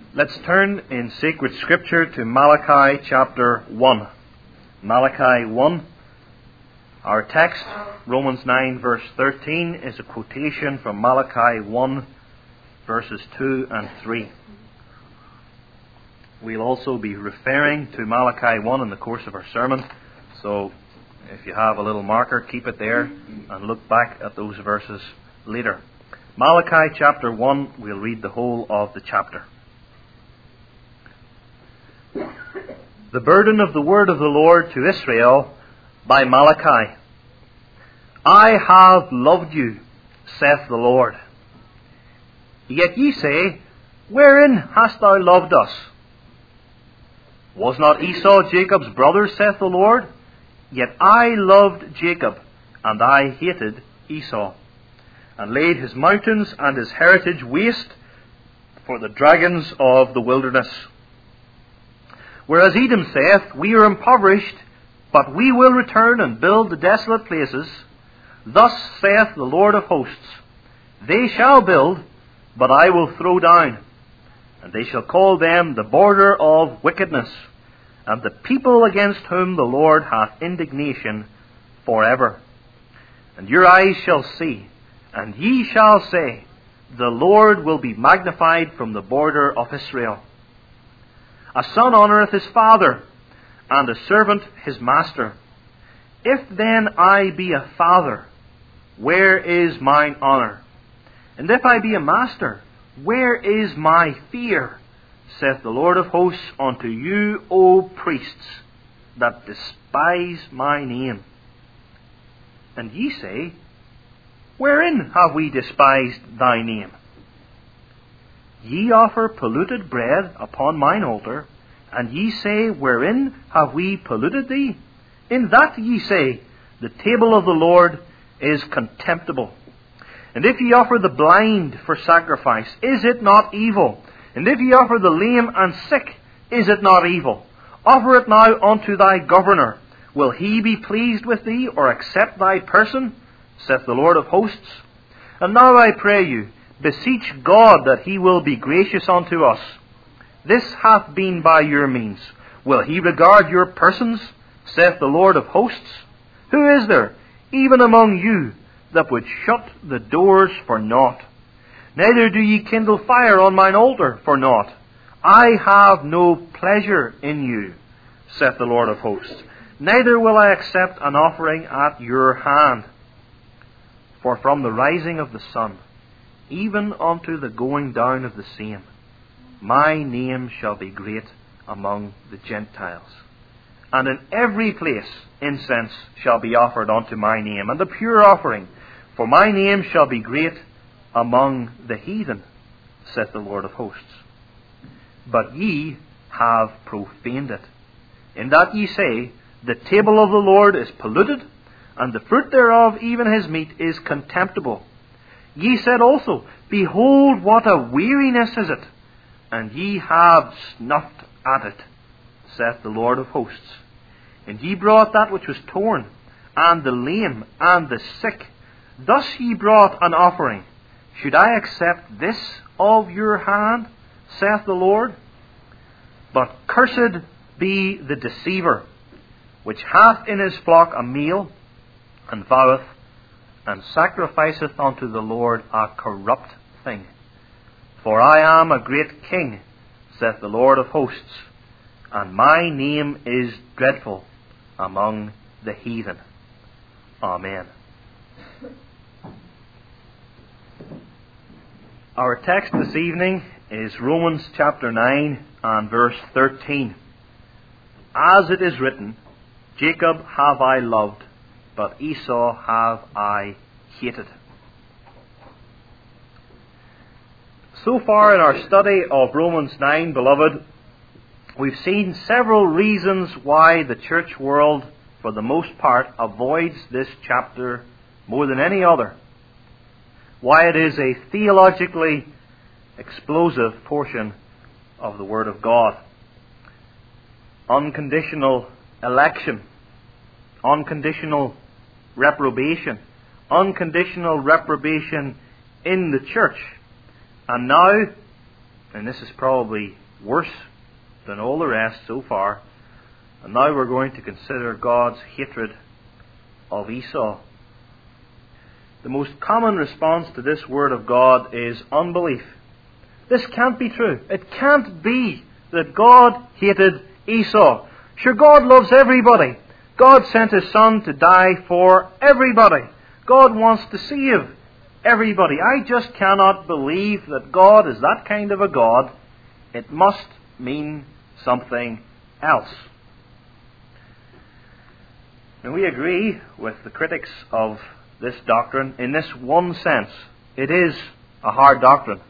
Let's turn in sacred scripture to Malachi chapter 1. Malachi 1. Our text, Romans 9 verse 13, is a quotation from Malachi 1 verses 2 and 3. We'll also be referring to Malachi 1 in the course of our sermon, so if you have a little marker, keep it there and look back at those verses later. Malachi chapter 1, we'll read the whole of the chapter. The burden of the word of the Lord to Israel by Malachi. I have loved you, saith the Lord. Yet ye say, wherein hast thou loved us? Was not Esau Jacob's brother, saith the Lord? Yet I loved Jacob, and I hated Esau, and laid his mountains and his heritage waste for the dragons of the wilderness. Whereas Edom saith, we are impoverished, but we will return and build the desolate places. Thus saith the Lord of hosts, they shall build, but I will throw down, and they shall call them the border of wickedness, and the people against whom the Lord hath indignation forever. And your eyes shall see, and ye shall say, the Lord will be magnified from the border of Israel. A son honoureth his father, and a servant his master. If then I be a father, where is mine honour? And if I be a master, where is my fear? Saith the Lord of hosts unto you, O priests, that despise my name. And ye say, wherein have we despised thy name? Ye offer polluted bread upon mine altar, and ye say, wherein have we polluted thee? In that ye say, the table of the Lord is contemptible. And if ye offer the blind for sacrifice, is it not evil? And if ye offer the lame and sick, is it not evil? Offer it now unto thy governor. Will he be pleased with thee, or accept thy person? Saith the Lord of hosts. And now I pray you, beseech God that he will be gracious unto us. This hath been by your means. Will he regard your persons? Saith the Lord of hosts. Who is there, even among you, that would shut the doors for naught? Neither do ye kindle fire on mine altar for naught. I have no pleasure in you, saith the Lord of hosts. Neither will I accept an offering at your hand. For from the rising of the sun, even unto the going down of the same, my name shall be great among the Gentiles. And in every place incense shall be offered unto my name, and the pure offering, for my name shall be great among the heathen, saith the Lord of hosts. But ye have profaned it, in that ye say, the table of the Lord is polluted, and the fruit thereof, even his meat, is contemptible. Ye said also, behold, what a weariness is it, and ye have snuffed at it, saith the Lord of hosts. And ye brought that which was torn, and the lame, and the sick. Thus ye brought an offering. Should I accept this of your hand, saith the Lord? But cursed be the deceiver, which hath in his flock a meal, and voweth, and sacrificeth unto the Lord a corrupt thing. For I am a great king, saith the Lord of hosts, and my name is dreadful among the heathen. Amen. Our text this evening is Romans chapter 9 and verse 13. As it is written, Jacob have I loved, but Esau have I hated. So far in our study of Romans 9, beloved, we've seen several reasons why the church world, for the most part, avoids this chapter more than any other. Why it is a theologically explosive portion of the Word of God. Unconditional election, unconditional reprobation, unconditional reprobation in the church. And now, and this is probably worse than all the rest so far. And now we're going to consider God's hatred of Esau. The most common response to this word of God is unbelief. This can't be true. It can't be that God hated Esau. Sure, God loves everybody. God sent His Son to die for everybody. God wants to save everybody. I just cannot believe that God is that kind of a God. It must mean something else. And we agree with the critics of this doctrine in this one sense. It is a hard doctrine.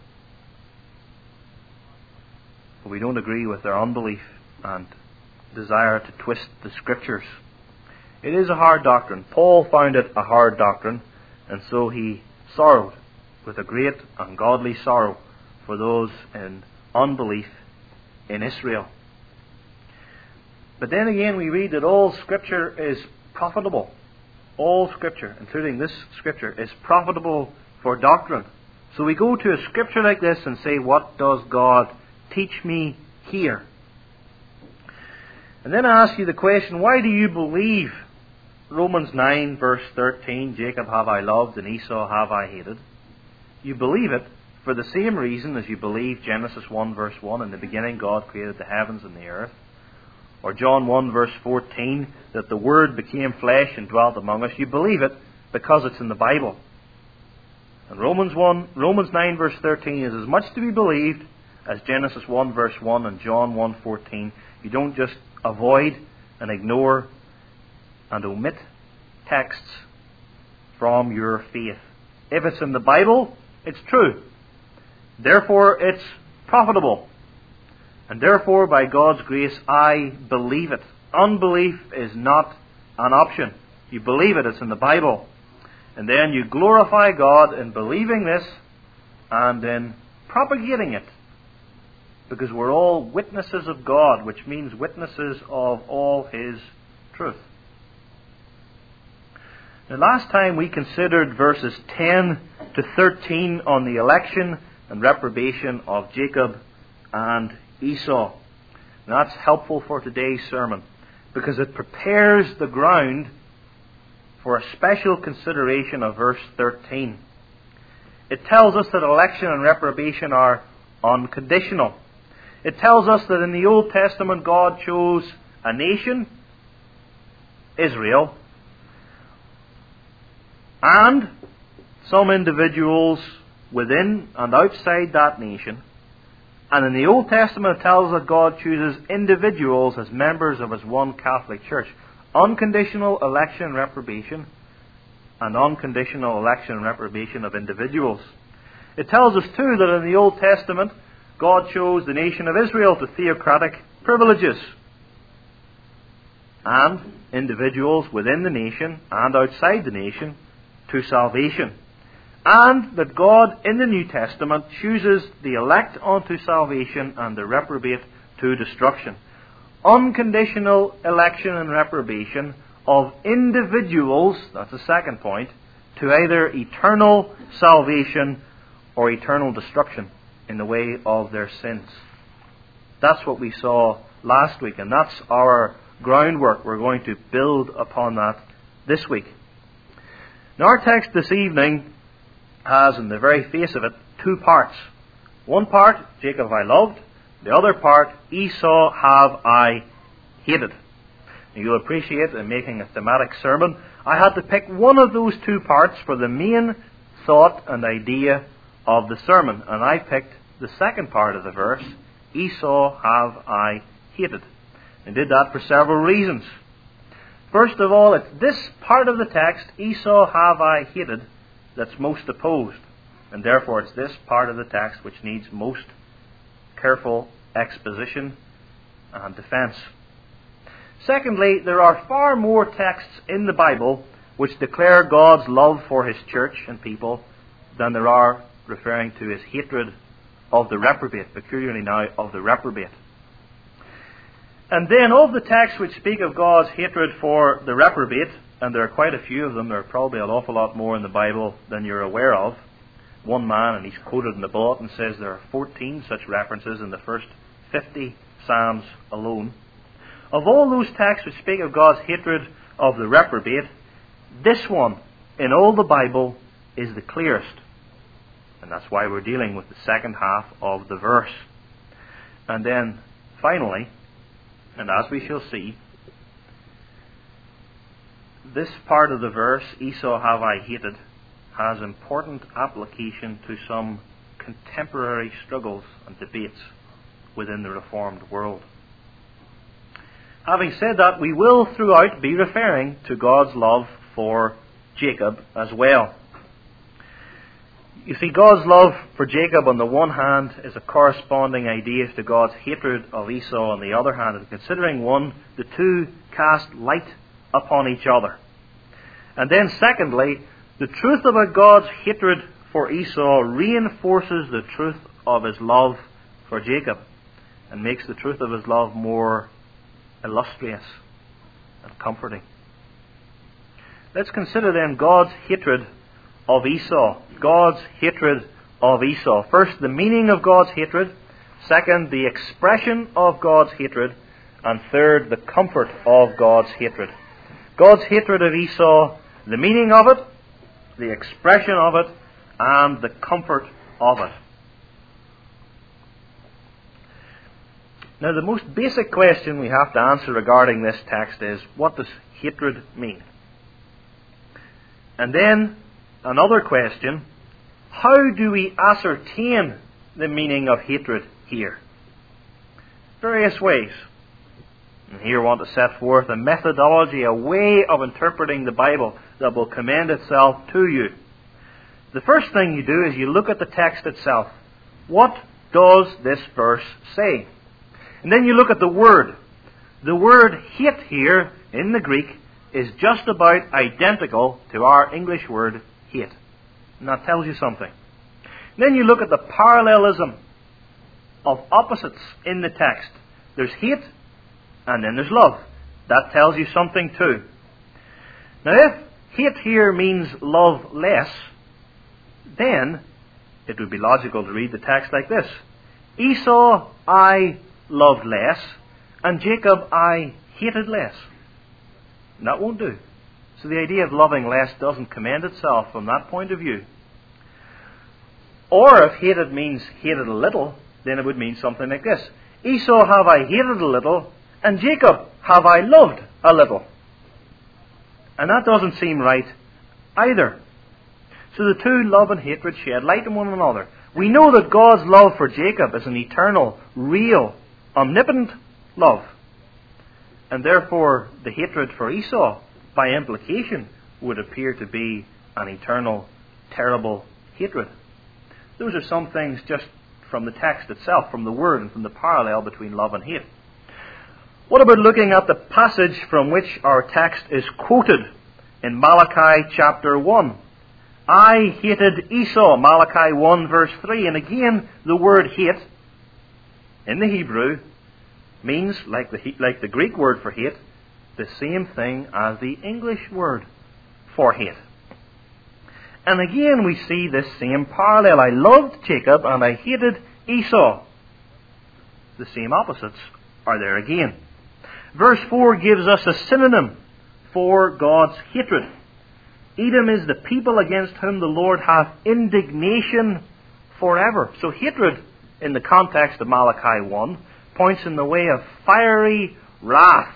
But we don't agree with their unbelief and desire to twist the Scriptures. It is a hard doctrine. Paul found it a hard doctrine, and so he sorrowed with a great and godly sorrow for those in unbelief in Israel. But then again we read that all Scripture is profitable. All Scripture, including this Scripture, is profitable for doctrine. So we go to a Scripture like this and say, what does God teach me here? And then I ask you the question, why do you believe Romans 9 verse 13, Jacob have I loved and Esau have I hated? You believe it for the same reason as you believe Genesis 1 verse 1, in the beginning God created the heavens and the earth. Or John 1 verse 14, that the Word became flesh and dwelt among us. You believe it because it's in the Bible. And Romans 9 verse 13 is as much to be believed as Genesis 1 verse 1 and John 1:14. You don't just avoid and ignore and omit texts from your faith. If it's in the Bible, it's true. Therefore, it's profitable. And therefore, by God's grace, I believe it. Unbelief is not an option. You believe it, it's in the Bible. And then you glorify God in believing this and in propagating it. Because we're all witnesses of God, which means witnesses of all His truth. Now, last time we considered verses 10 to 13 on the election and reprobation of Jacob and Esau. And that's helpful for today's sermon because it prepares the ground for a special consideration of verse 13. It tells us that election and reprobation are unconditional. It tells us that in the Old Testament God chose a nation, Israel, and some individuals within and outside that nation. And in the Old Testament it tells us that God chooses individuals as members of His one Catholic Church. Unconditional election and reprobation, and unconditional election and reprobation of individuals. It tells us too that in the Old Testament God chose the nation of Israel to theocratic privileges, and individuals within the nation and outside the nation to salvation. And that God in the New Testament chooses the elect unto salvation and the reprobate to destruction. Unconditional election and reprobation of individuals, that's the second point, to either eternal salvation or eternal destruction in the way of their sins. That's what we saw last week, and that's our groundwork. We're going to build upon that this week. Now, our text this evening has, in the very face of it, two parts. One part, Jacob I loved. The other part, Esau have I hated. And you'll appreciate in making a thematic sermon, I had to pick one of those two parts for the main thought and idea of the sermon. And I picked the second part of the verse, Esau have I hated. And did that for several reasons. First of all, it's this part of the text, Esau have I hated, that's most opposed. And therefore it's this part of the text which needs most careful exposition and defense. Secondly, there are far more texts in the Bible which declare God's love for His church and people than there are referring to His hatred of the reprobate, peculiarly now of the reprobate. And then of the texts which speak of God's hatred for the reprobate, and there are quite a few of them, there are probably an awful lot more in the Bible than you're aware of. One man, and he's quoted in the bulletin, says there are 14 such references in the first 50 Psalms alone. Of all those texts which speak of God's hatred of the reprobate, this one in all the Bible is the clearest. And that's why we're dealing with the second half of the verse. And then, finally, and as we shall see, this part of the verse, Esau have I hated, has important application to some contemporary struggles and debates within the Reformed world. Having said that, we will throughout be referring to God's love for Jacob as well. You see, God's love for Jacob on the one hand is a corresponding idea to God's hatred of Esau on the other hand. And considering one, the two cast light upon each other. And then secondly, the truth about God's hatred for Esau reinforces the truth of his love for Jacob and makes the truth of his love more illustrious and comforting. Let's consider then God's hatred of Esau. God's hatred of Esau. First, the meaning of God's hatred. Second, the expression of God's hatred. And third, the comfort of God's hatred. God's hatred of Esau, the meaning of it, the expression of it, and the comfort of it. Now, the most basic question we have to answer regarding this text is, what does hatred mean? And then, another question, how do we ascertain the meaning of hatred here? Various ways. And here I want to set forth a methodology, a way of interpreting the Bible that will commend itself to you. The first thing you do is you look at the text itself. What does this verse say? And then you look at the word. The word hate here in the Greek is just about identical to our English word hate. And that tells you something. Then you look at the parallelism of opposites in the text. There's hate and then there's love. That tells you something too. Now if hate here means love less, then it would be logical to read the text like this. Esau I loved less, and Jacob I hated less. And that won't do. So the idea of loving less doesn't commend itself from that point of view. Or if hated means hated a little, then it would mean something like this. Esau have I hated a little, and Jacob have I loved a little. And that doesn't seem right either. So the two, love and hatred, shed light on one another. We know that God's love for Jacob is an eternal, real, omnipotent love. And therefore the hatred for Esau, by implication, would appear to be an eternal, terrible hatred. Those are some things just from the text itself, from the word, and from the parallel between love and hate. What about looking at the passage from which our text is quoted in Malachi chapter 1? I hated Esau, Malachi 1 verse 3. And again, the word hate in the Hebrew means, like the Greek word for hate, the same thing as the English word for hate. And again we see this same parallel. I loved Jacob and I hated Esau. The same opposites are there again. Verse 4 gives us a synonym for God's hatred. Edom is the people against whom the Lord hath indignation forever. So hatred, in the context of Malachi 1, points in the way of fiery wrath.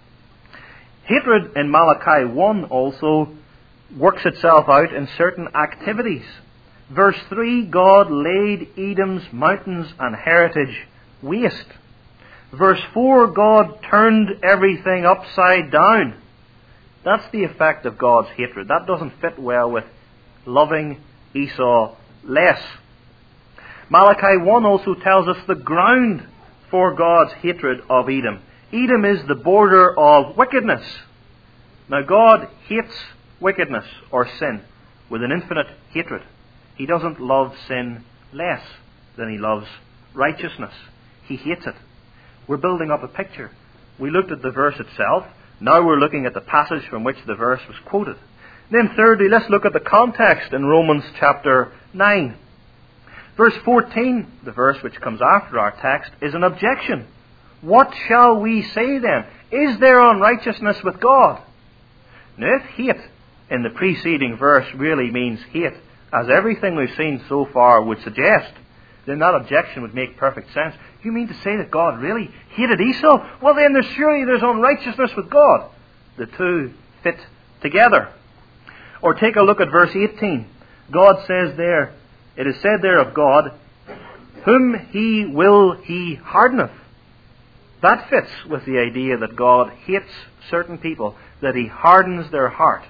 Hatred in Malachi 1 also works itself out in certain activities. Verse 3, God laid Edom's mountains and heritage waste. Verse 4, God turned everything upside down. That's the effect of God's hatred. That doesn't fit well with loving Esau less. Malachi 1 also tells us the ground for God's hatred of Edom. Edom is the border of wickedness. Now God hates wickedness or sin with an infinite hatred. He doesn't love sin less than he loves righteousness. He hates it. We're building up a picture. We looked at the verse itself. Now we're looking at the passage from which the verse was quoted. Then thirdly, let's look at the context in Romans chapter 9. Verse 14, the verse which comes after our text, is an objection. What shall we say then? Is there unrighteousness with God? Now, if hate in the preceding verse really means hate, as everything we've seen so far would suggest, then that objection would make perfect sense. You mean to say that God really hated Esau? Well, then surely there's unrighteousness with God. The two fit together. Or take a look at verse 18. God says there, it is said there of God, whom he will he hardeneth. That fits with the idea that God hates certain people, that he hardens their heart.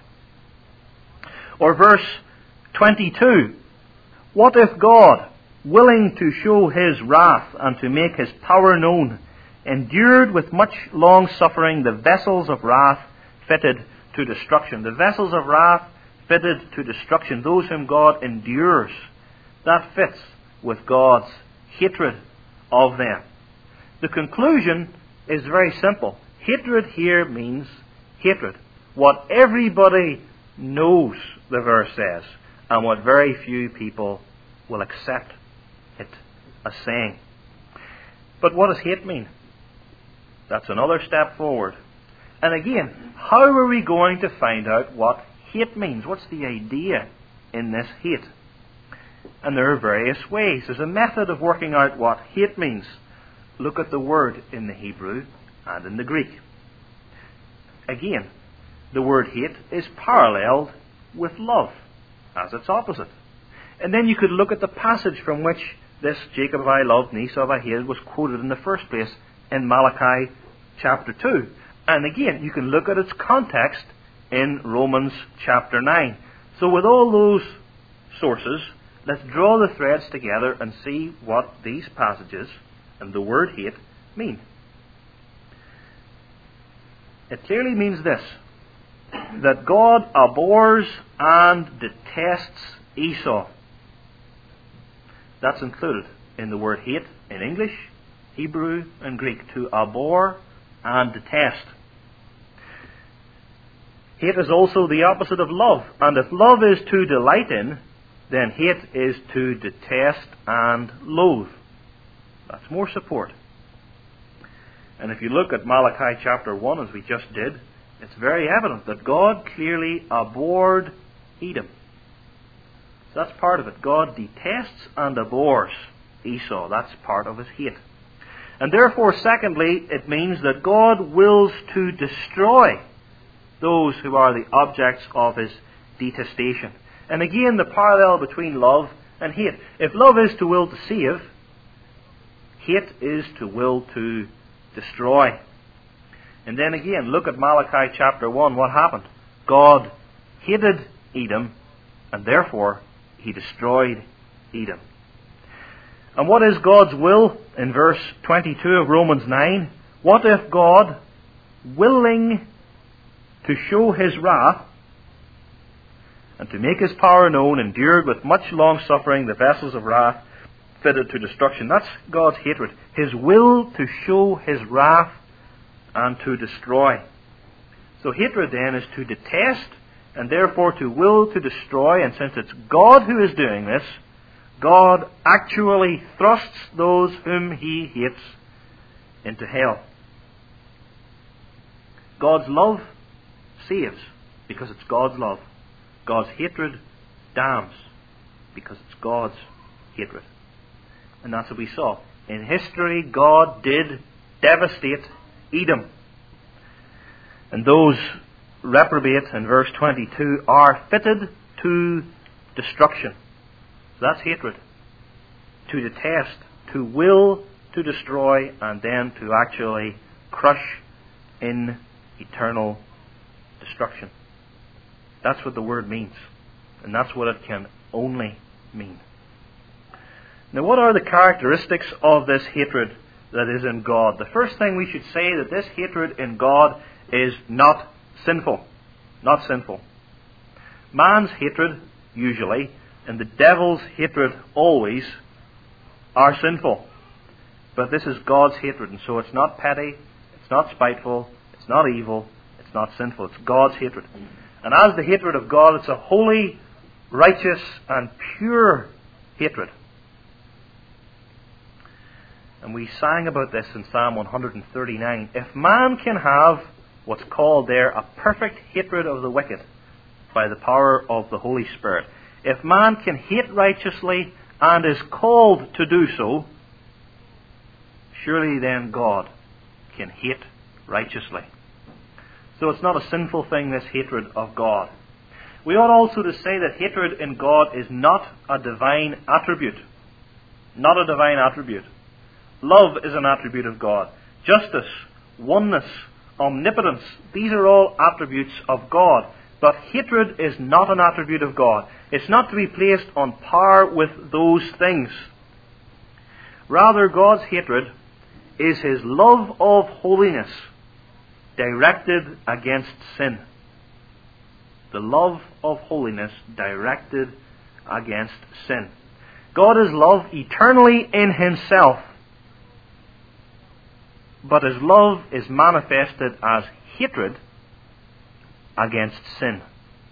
Or verse 22. What if God, willing to show his wrath and to make his power known, endured with much long suffering the vessels of wrath fitted to destruction? The vessels of wrath fitted to destruction, those whom God endures. That fits with God's hatred of them. The conclusion is very simple. Hatred here means hatred. What everybody knows, the verse says, and what very few people will accept it as saying. But what does hate mean? That's another step forward. And again, how are we going to find out what hate means? What's the idea in this hate? And there are various ways. There's a method of working out what hate means. Look at the word in the Hebrew and in the Greek. Again, the word hate is paralleled with love as its opposite. And then you could look at the passage from which this Jacob have I loved and Esau have I hated was quoted in the first place in Malachi chapter 2. And again, you can look at its context in Romans chapter 9. So with all those sources, let's draw the threads together and see what these passages and the word hate mean. It clearly means this, that God abhors and detests Esau. That's included in the word hate in English, Hebrew, and Greek. To abhor and detest. Hate is also the opposite of love. And if love is to delight in, then hate is to detest and loathe. That's more support. And if you look at Malachi chapter 1, as we just did, it's very evident that God clearly abhorred Edom. So that's part of it. God detests and abhors Esau. That's part of his hate. And therefore, secondly, it means that God wills to destroy those who are the objects of his detestation. And again, the parallel between love and hate. If love is to will to save, hate is to will to destroy. And then again, look at Malachi chapter 1. What happened? God hated Edom, and therefore he destroyed Edom. And what is God's will in verse 22 of Romans 9? What if God, willing to show his wrath and to make his power known, endured with much long suffering the vessels of wrath fitted to destruction? That's God's hatred. His will to show his wrath and to destroy. So hatred then is to detest and therefore to will to destroy. And since it's God who is doing this, God actually thrusts those whom he hates into hell. God's love saves because it's God's love. God's hatred damns because it's God's hatred. And that's what we saw. In history, God did devastate Edom. And those reprobate in verse 22 are fitted to destruction. So that's hatred. To detest, to will to destroy, and then to actually crush in eternal destruction. That's what the word means. And that's what it can only mean. Now, what are the characteristics of this hatred that is in God? The first thing we should say that this hatred in God is not sinful. Not sinful. Man's hatred, usually, and the devil's hatred always, are sinful. But this is God's hatred, and so it's not petty, it's not spiteful, it's not evil, it's not sinful. It's God's hatred. And as the hatred of God, it's a holy, righteous, and pure hatred. And we sang about this in Psalm 139. If man can have what's called there a perfect hatred of the wicked by the power of the Holy Spirit, if man can hate righteously and is called to do so, surely then God can hate righteously. So it's not a sinful thing, this hatred of God. We ought also to say that hatred in God is not a divine attribute. Not a divine attribute. Love is an attribute of God. Justice, oneness, omnipotence, these are all attributes of God. But hatred is not an attribute of God. It's not to be placed on par with those things. Rather, God's hatred is His love of holiness directed against sin. The love of holiness directed against sin. God is love eternally in Himself, but His love is manifested as hatred against sin.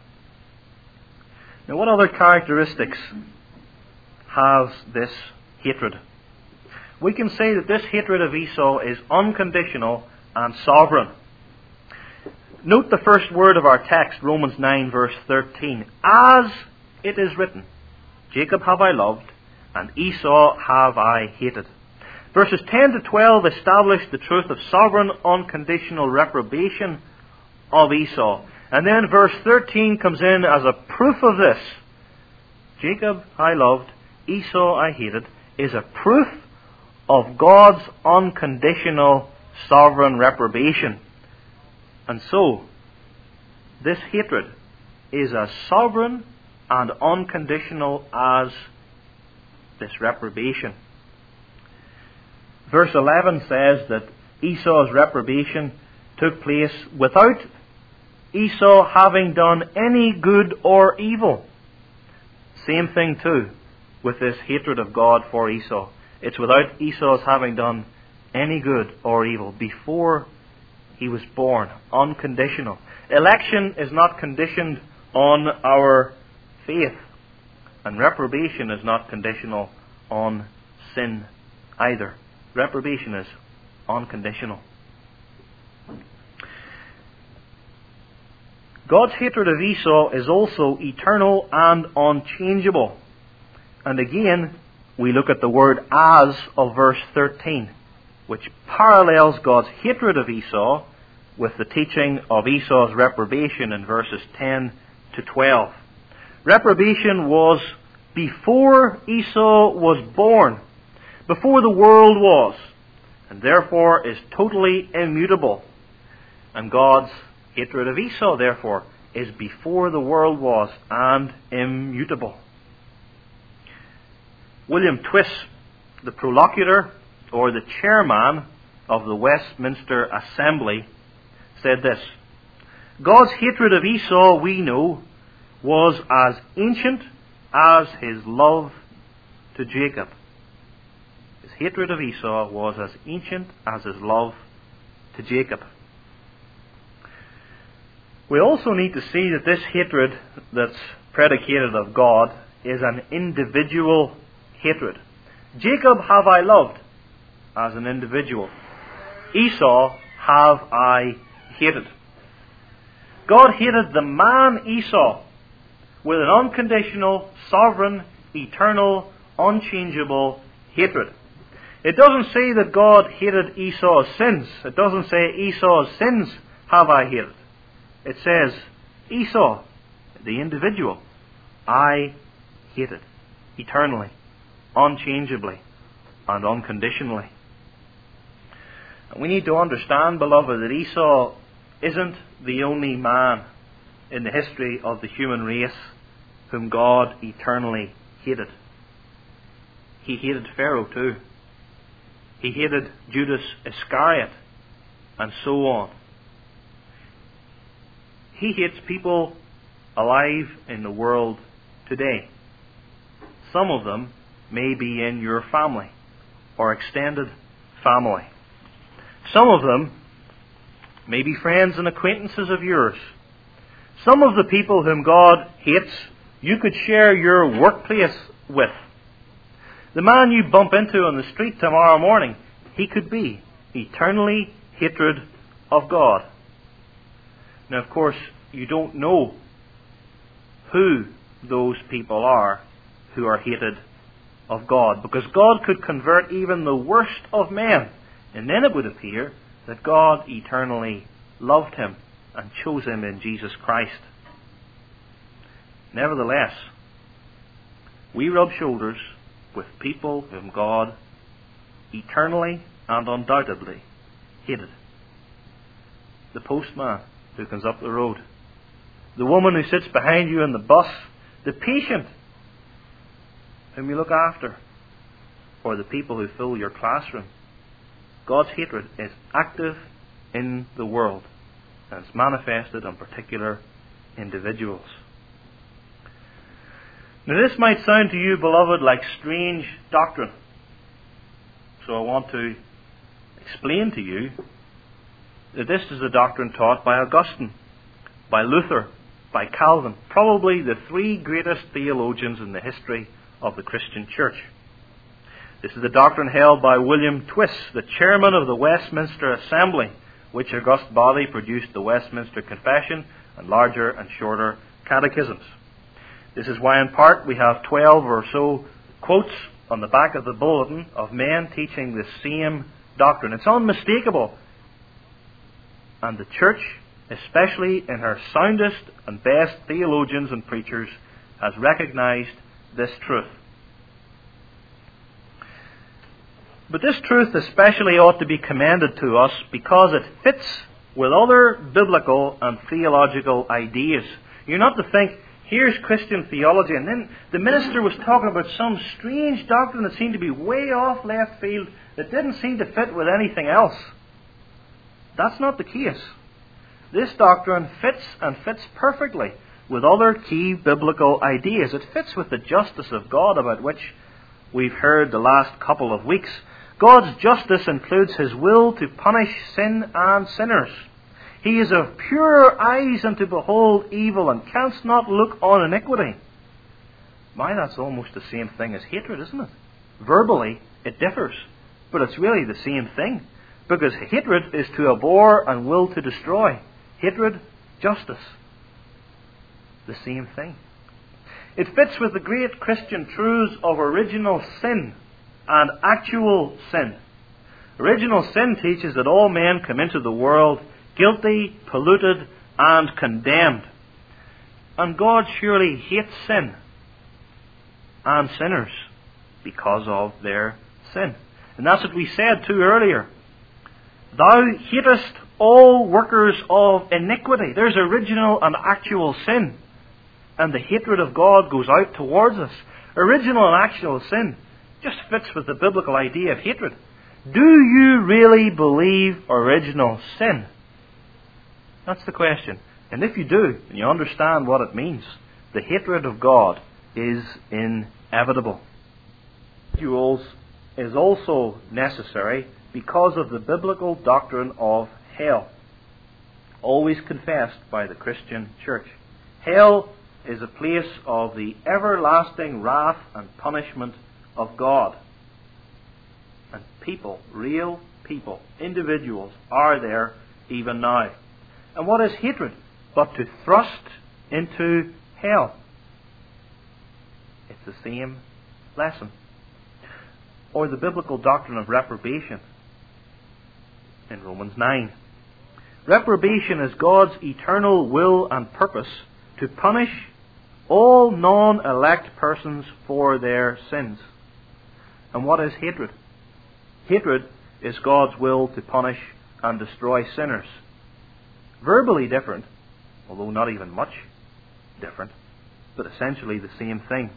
Now, what other characteristics has this hatred? We can say that this hatred of Esau is unconditional and sovereign. Note the first word of our text, Romans 9, verse 13. As it is written, Jacob have I loved, and Esau have I hated. Verses 10 to 12 establish the truth of sovereign, unconditional reprobation of Esau. And then verse 13 comes in as a proof of this. Jacob I loved, Esau I hated, is a proof of God's unconditional sovereign reprobation. And so, this hatred is as sovereign and unconditional as this reprobation. Verse 11 says that Esau's reprobation took place without Esau having done any good or evil. Same thing too with this hatred of God for Esau. It's without Esau's having done any good or evil before he was born. Unconditional. Election is not conditioned on our faith, and reprobation is not conditional on sin either. Reprobation is unconditional. God's hatred of Esau is also eternal and unchangeable. And again, we look at the word as of verse 13, which parallels God's hatred of Esau with the teaching of Esau's reprobation in verses 10 to 12. Reprobation was before Esau was born, before the world was, and therefore is totally immutable. And God's hatred of Esau, therefore, is before the world was and immutable. William Twiss, the prolocutor or the chairman of the Westminster Assembly, said this: God's hatred of Esau, we know, was as ancient as His love to Jacob. His hatred of Esau was as ancient as His love to Jacob. We also need to see that this hatred that's predicated of God is an individual hatred. Jacob have I loved as an individual. Esau have I hated. God hated the man Esau with an unconditional, sovereign, eternal, unchangeable hatred. It doesn't say that God hated Esau's sins. It doesn't say Esau's sins have I hated. It says Esau, the individual, I hated eternally, unchangeably, and unconditionally. We need to understand, beloved, that Esau isn't the only man in the history of the human race whom God eternally hated. He hated Pharaoh too. He hated Judas Iscariot, and so on. He hates people alive in the world today. Some of them may be in your family or extended family. Some of them may be friends and acquaintances of yours. Some of the people whom God hates, you could share your workplace with. The man you bump into on the street tomorrow morning, he could be eternally hatred of God. Now, of course, you don't know who those people are who are hated of God, because God could convert even the worst of men, and then it would appear that God eternally loved him and chose him in Jesus Christ. Nevertheless, we rub shoulders with people whom God eternally and undoubtedly hated. The postman who comes up the road, the woman who sits behind you in the bus, the patient whom you look after, or the people who fill your classroom. God's hatred is active in the world, and it's manifested on particular individuals. Now, this might sound to you, beloved, like strange doctrine. So I want to explain to you that this is a doctrine taught by Augustine, by Luther, by Calvin, probably the three greatest theologians in the history of the Christian church. This is a doctrine held by William Twiss, the chairman of the Westminster Assembly, which august body produced the Westminster Confession and larger and shorter catechisms. This is why in part we have 12 or so quotes on the back of the bulletin of men teaching the same doctrine. It's unmistakable. And the church, especially in her soundest and best theologians and preachers, has recognized this truth. But this truth especially ought to be commended to us because it fits with other biblical and theological ideas. You're not to think, here's Christian theology, and then the minister was talking about some strange doctrine that seemed to be way off left field that didn't seem to fit with anything else. That's not the case. This doctrine fits and fits perfectly with other key biblical ideas. It fits with the justice of God about which we've heard the last couple of weeks. God's justice includes His will to punish sin and sinners. He is of purer eyes and to behold evil, and canst not look on iniquity. My, that's almost the same thing as hatred, isn't it? Verbally, it differs, but it's really the same thing. Because hatred is to abhor and will to destroy. Hatred, justice. The same thing. It fits with the great Christian truths of original sin and actual sin. Original sin teaches that all men come into the world guilty, polluted, and condemned. And God surely hates sin and sinners because of their sin. And that's what we said too earlier. Thou hatest all workers of iniquity. There's original and actual sin. And the hatred of God goes out towards us. Original and actual sin just fits with the biblical idea of hatred. Do you really believe original sin? That's the question. And if you do, and you understand what it means, the hatred of God is inevitable. Individuals is also necessary because of the biblical doctrine of hell, always confessed by the Christian church. Hell is a place of the everlasting wrath and punishment of God. And people, real people, individuals, are there even now. And what is hatred but to thrust into hell? It's the same lesson. Or the biblical doctrine of reprobation in Romans 9. Reprobation is God's eternal will and purpose to punish all non-elect persons for their sins. And what is hatred? Hatred is God's will to punish and destroy sinners. Verbally different, although not even much different, but essentially the same thing.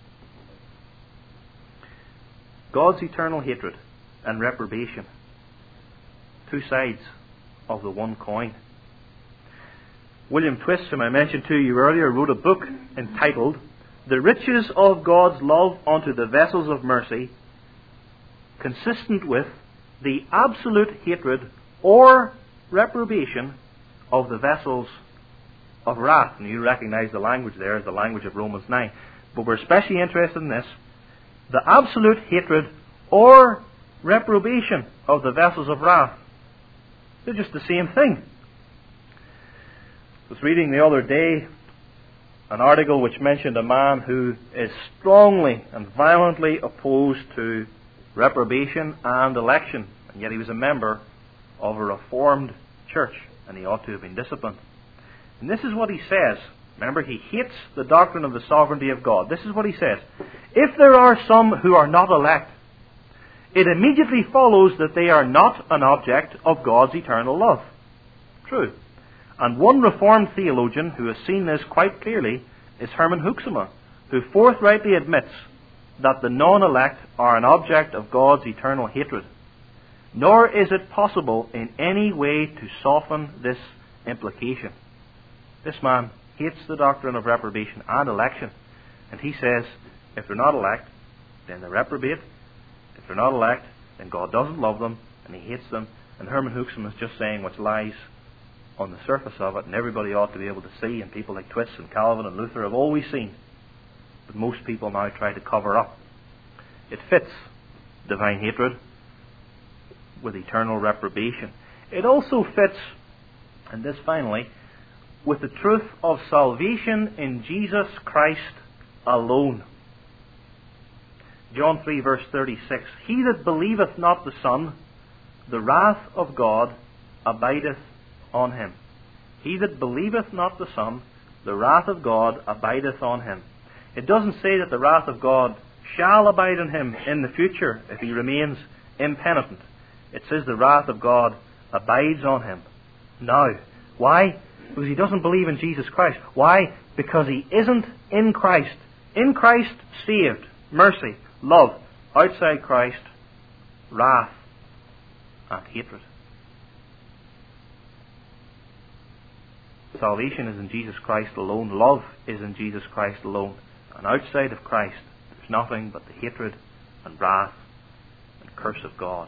God's eternal hatred and reprobation. Two sides of the one coin. William Twiss, whom I mentioned to you earlier, wrote a book entitled The Riches of God's Love unto the Vessels of Mercy, consistent with the absolute hatred or reprobation of the vessels of wrath. And you recognize the language there as the language of Romans 9. But we're especially interested in this. the absolute hatred or reprobation of the vessels of wrath. They're just the same thing. I was reading the other day an article which mentioned a man who is strongly and violently opposed to reprobation and election, and yet he was a member of a Reformed church, and he ought to have been disciplined. And this is what he says. Remember, he hates the doctrine of the sovereignty of God. This is what he says. If there are some who are not elect, it immediately follows that they are not an object of God's eternal love. True. And one Reformed theologian who has seen this quite clearly is Herman Hoeksema, who forthrightly admits that the non-elect are an object of God's eternal hatred. Nor is it possible in any way to soften this implication. This man hates the doctrine of reprobation and election, and he says, if they're not elect, then they're reprobate. If they're not elect, then God doesn't love them, and He hates them. And Herman Hoeksema is just saying what lies on the surface of it, and everybody ought to be able to see, and people like Twist and Calvin and Luther have always seen. But most people now try to cover up. It fits divine hatred with eternal reprobation. It also fits, and this finally, with the truth of salvation in Jesus Christ alone. John 3 verse 36, He that believeth not the Son, the wrath of God abideth on him. He that believeth not the Son, the wrath of God abideth on him. It doesn't say that the wrath of God shall abide on him in the future if he remains impenitent. It says the wrath of God abides on him now. Why? Because he doesn't believe in Jesus Christ. Why? Because he isn't in Christ. In Christ, saved, mercy, love. Outside Christ, wrath and hatred. Salvation is in Jesus Christ alone. Love is in Jesus Christ alone. And outside of Christ, there's nothing but the hatred and wrath and curse of God.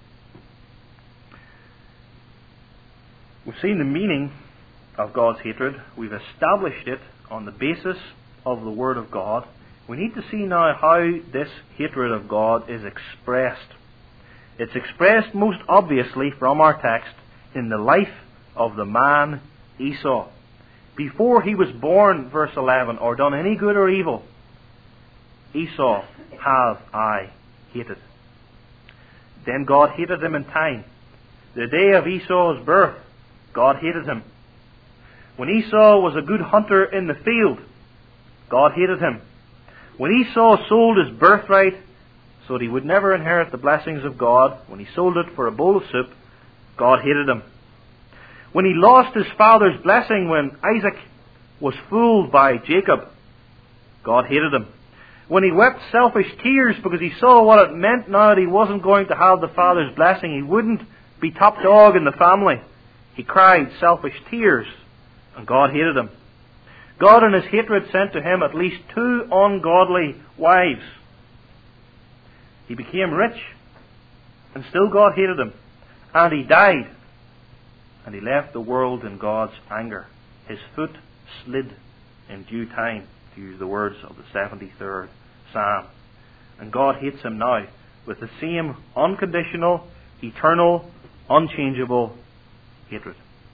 We've seen the meaning of God's hatred. We've established it on the basis of the Word of God. We need to see now how this hatred of God is expressed. It's expressed most obviously from our text in the life of the man Esau. Before he was born, verse 11, or done any good or evil, Esau have I hated. Then God hated him in time. The day of Esau's birth, God hated him. When Esau was a good hunter in the field, God hated him. When Esau sold his birthright so that he would never inherit the blessings of God, when he sold it for a bowl of soup, God hated him. When he lost his father's blessing when Isaac was fooled by Jacob, God hated him. When he wept selfish tears because he saw what it meant now that he wasn't going to have the father's blessing, he wouldn't be top dog in the family, he cried selfish tears, and God hated him. God in His hatred sent to him at least 2 ungodly wives. He became rich, and still God hated him. And he died, and he left the world in God's anger. His foot slid in due time, to use the words of the 73rd Psalm. And God hates him now with the same unconditional, eternal, unchangeable hatred.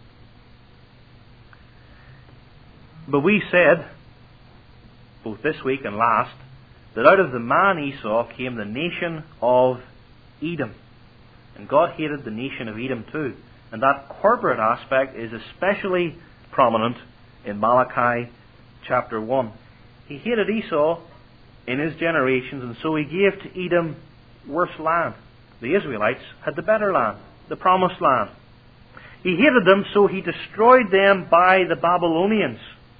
But we said, both this week and last, that out of the man Esau came the nation of Edom. And God hated the nation of Edom too. And that corporate aspect is especially prominent in Malachi chapter 1. He hated Esau in his generations, and so he gave to Edom worse land. The Israelites had the better land, the promised land. He hated them, so he destroyed them by the Babylonians.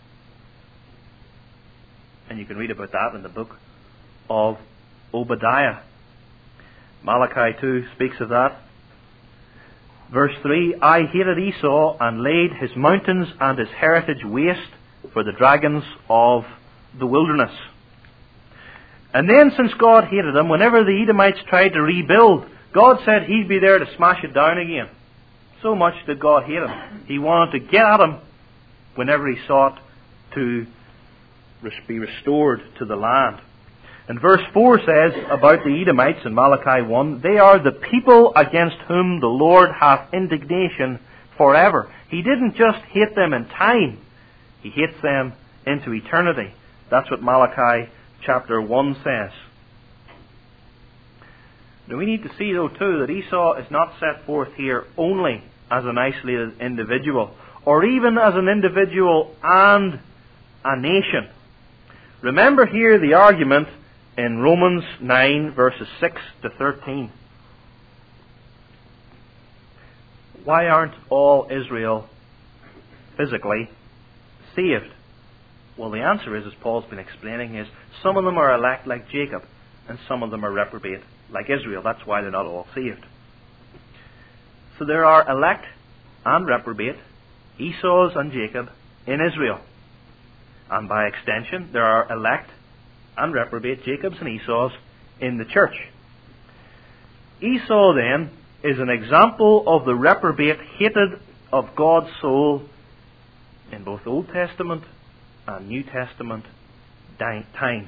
And you can read about that in the book of Obadiah. Malachi 2 speaks of that. Verse 3, I hated Esau and laid his mountains and his heritage waste for the dragons of the wilderness. And then, since God hated them, whenever the Edomites tried to rebuild, God said He'd be there to smash it down again. So much did God hate him. He wanted to get at him whenever he sought to be restored to the land. And verse 4 says about the Edomites in Malachi 1, they are the people against whom the Lord hath indignation forever. He didn't just hate them in time, He hates them into eternity. That's what Malachi chapter 1 says. Now we need to see, though, too, that Esau is not set forth here only as an isolated individual, or even as an individual and a nation. Remember here the argument in Romans 9, verses 6 to 13. Why aren't all Israel physically saved? Well, the answer is, as Paul's been explaining, is some of them are elect like Jacob, and some of them are reprobate like Israel. That's why they're not all saved. So there are elect and reprobate, Esau's and Jacob, in Israel. And by extension, there are elect and reprobate, Jacob's and Esau's, in the church. Esau, then, is an example of the reprobate hated of God's soul in both Old Testament and New Testament times.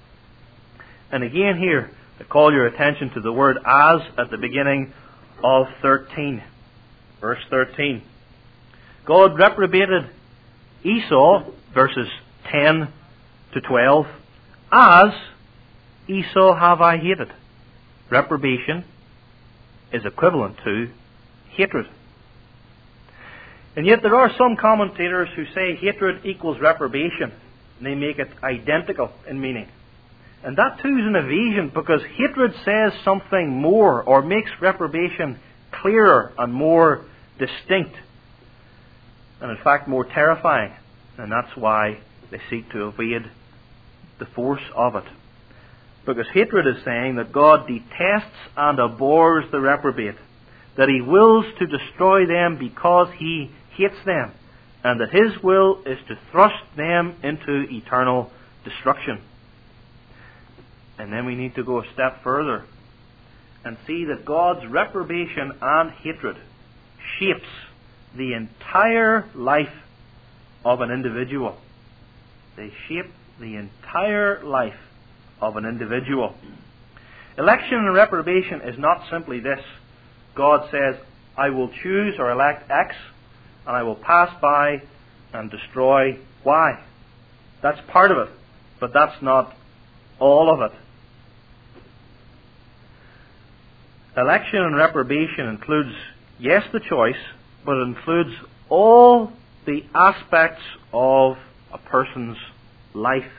And again here, to call your attention to the word as at the beginning of 13. Verse 13. God reprobated Esau, verses 10 to 12, as Esau have I hated. Reprobation is equivalent to hatred. And yet there are some commentators who say hatred equals reprobation, and they make it identical in meaning. And that too is an evasion, because hatred says something more, or makes reprobation clearer and more distinct, and in fact more terrifying. And that's why they seek to evade the force of it. Because hatred is saying that God detests and abhors the reprobate, that He wills to destroy them because He hates them, and that His will is to thrust them into eternal destruction. And then we need to go a step further and see that God's reprobation and hatred shapes the entire life of an individual. They shape the entire life of an individual. Election and reprobation is not simply this. God says, I will choose or elect X, and I will pass by and destroy Y. That's part of it, but that's not all of it. Election and reprobation includes, yes, the choice, but it includes all the aspects of a person's life.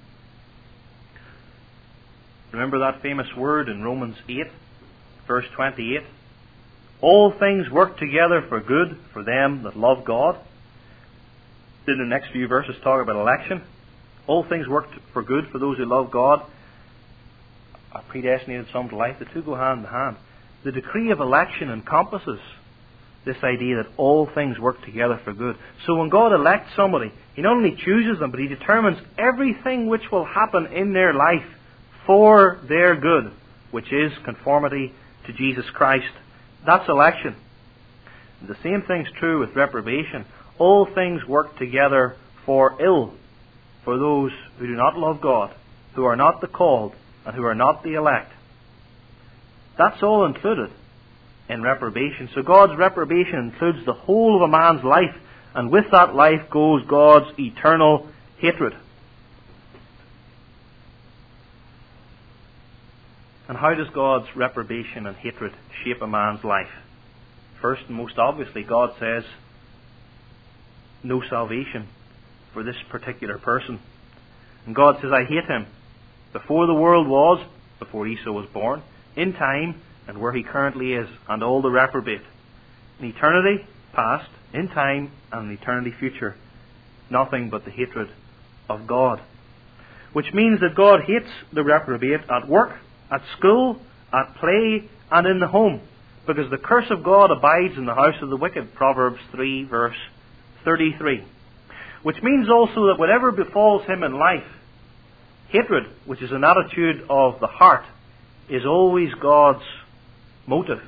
Remember that famous word in Romans 8, verse 28? All things work together for good for them that love God. Then the next few verses talk about election. All things work for good for those who love God, are predestinated some to life. The two go hand in hand. The decree of election encompasses this idea that all things work together for good. So when God elects somebody, He not only chooses them, but He determines everything which will happen in their life for their good, which is conformity to Jesus Christ. That's election. The same thing's true with reprobation. All things work together for ill for those who do not love God, who are not the called, and who are not the elect. That's all included in reprobation. So God's reprobation includes the whole of a man's life, and with that life goes God's eternal hatred. And how does God's reprobation and hatred shape a man's life? First and most obviously, God says, no salvation for this particular person. And God says, I hate him. Before the world was, before Esau was born, in time, and where he currently is, and all the reprobate. In eternity past, in time, and in eternity future, nothing but the hatred of God. Which means that God hates the reprobate at work, at school, at play, and in the home. Because the curse of God abides in the house of the wicked, Proverbs 3, verse 33. Which means also that whatever befalls him in life, hatred, which is an attitude of the heart, is always God's motive.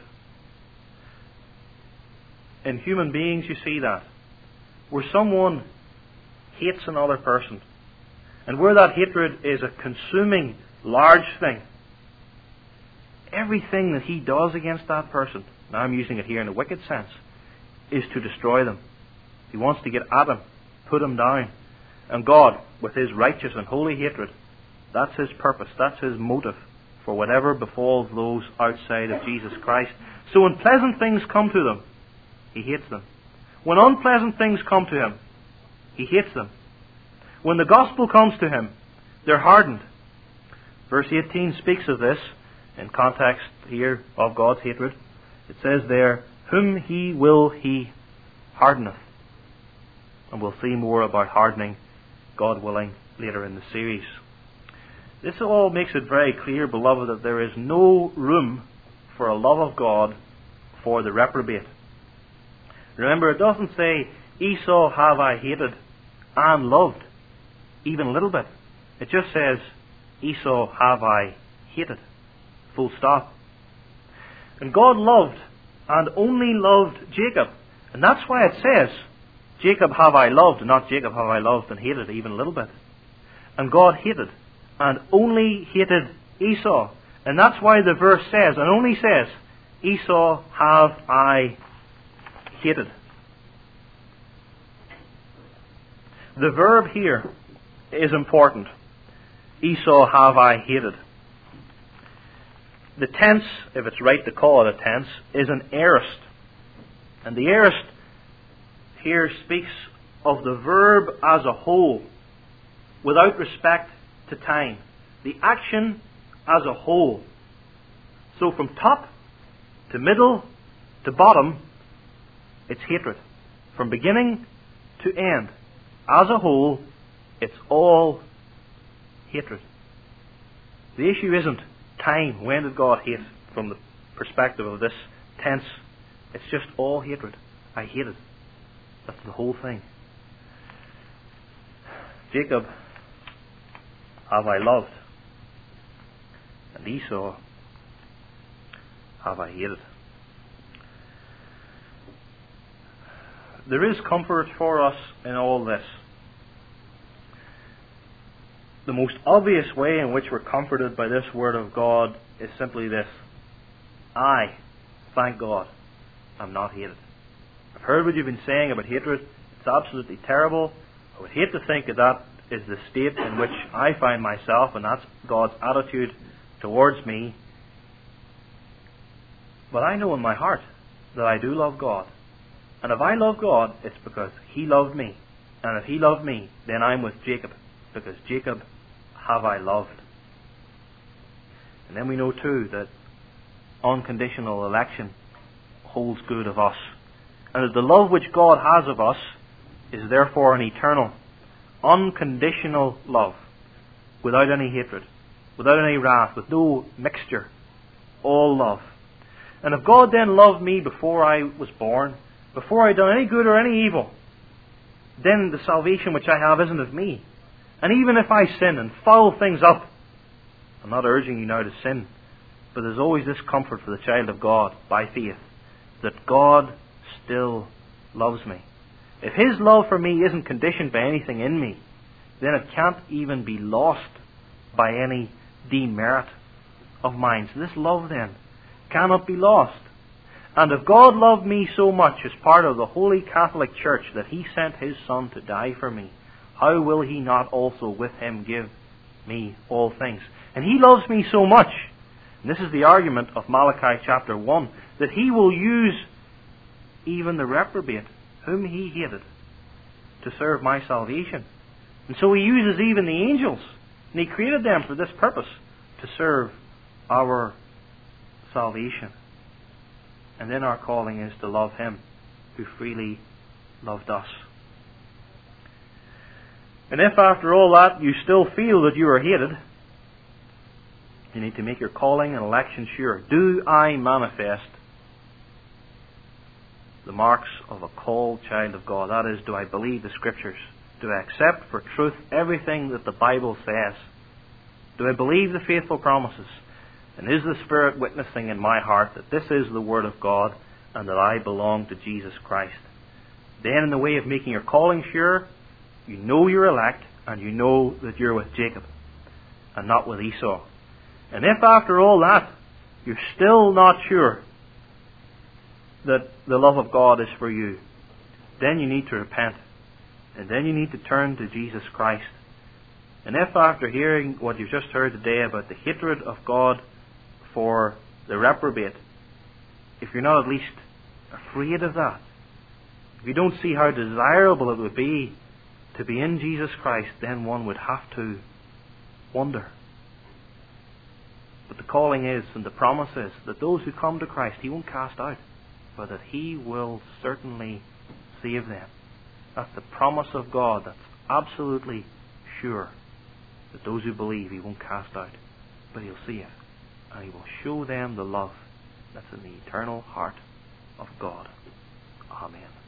In human beings you see that. Where someone hates another person, and where that hatred is a consuming large thing. Everything that he does against that person, now I'm using it here in a wicked sense, is to destroy them. He wants to get at him, put him down. And God, with his righteous and holy hatred, that's his purpose, that's his motive for whatever befalls those outside of Jesus Christ. So when pleasant things come to them, he hates them. When unpleasant things come to him, he hates them. When the gospel comes to him, they're hardened. Verse 18 speaks of this in context here of God's hatred. It says there, whom he will, he hardeneth. And we'll see more about hardening, God willing, later in the series. This all makes it very clear, beloved, that there is no room for a love of God for the reprobate. Remember, it doesn't say, Esau have I hated and loved, even a little bit. It just says, Esau have I hated. Full stop. And God loved and only loved Jacob. And that's why it says, Jacob have I loved, not Jacob have I loved and hated even a little bit. And God hated and only hated Esau. And that's why the verse says, and only says, Esau have I hated. The verb here is important. Esau have I hated. The tense, if it's right to call it a tense, is an aorist. And the aorist here speaks of the verb as a whole, without respect to time. The action as a whole. So from top to middle to bottom, it's hatred. From beginning to end, as a whole, it's all hatred. The issue isn't time. When did God hate? From the perspective of this tense, it's just all hatred. I hate it. That's the whole thing. Jacob have I loved, and Esau have I hated. There is comfort for us in all this. The most obvious way in which we're comforted by this Word of God is simply this. I, thank God, am not hated. I've heard what you've been saying about hatred. It's absolutely terrible. I would hate to think that that is the state in which I find myself, and that's God's attitude towards me. But I know in my heart that I do love God. And if I love God, it's because He loved me. And if He loved me, then I'm with Jacob, because Jacob have I loved. And then we know too that unconditional election holds good of us. And that the love which God has of us is therefore an eternal, unconditional love, without any hatred, without any wrath, with no mixture, all love. And if God then loved me before I was born, before I'd done any good or any evil, then the salvation which I have isn't of me. And even if I sin and foul things up, I'm not urging you now to sin, but there's always this comfort for the child of God by faith, that God still loves me. If His love for me isn't conditioned by anything in me, then it can't even be lost by any demerit of mine. So this love then cannot be lost. And if God loved me so much as part of the Holy Catholic Church that He sent His Son to die for me, how will He not also with Him give me all things? And He loves me so much, and this is the argument of Malachi chapter 1, that He will use even the reprobate, whom He hated, to serve my salvation. And so He uses even the angels, and He created them for this purpose, to serve our salvation. And then our calling is to love Him who freely loved us. And if after all that you still feel that you are hated, you need to make your calling and election sure. Do I manifest the marks of a called child of God? That is, do I believe the Scriptures? Do I accept for truth everything that the Bible says? Do I believe the faithful promises? And is the Spirit witnessing in my heart that this is the Word of God and that I belong to Jesus Christ? Then in the way of making your calling sure, you know you're elect and you know that you're with Jacob and not with Esau. And if after all that you're still not sure that the love of God is for you, then you need to repent. And then you need to turn to Jesus Christ. And if after hearing what you've just heard today about the hatred of God for the reprobate, if you're not at least afraid of that, if you don't see how desirable it would be to be in Jesus Christ, then one would have to wonder. But the calling is, and the promise is, that those who come to Christ, He won't cast out, but that He will certainly save them. That's the promise of God. That's absolutely sure. That those who believe He won't cast out, but He'll save. And He will show them the love that's in the eternal heart of God. Amen.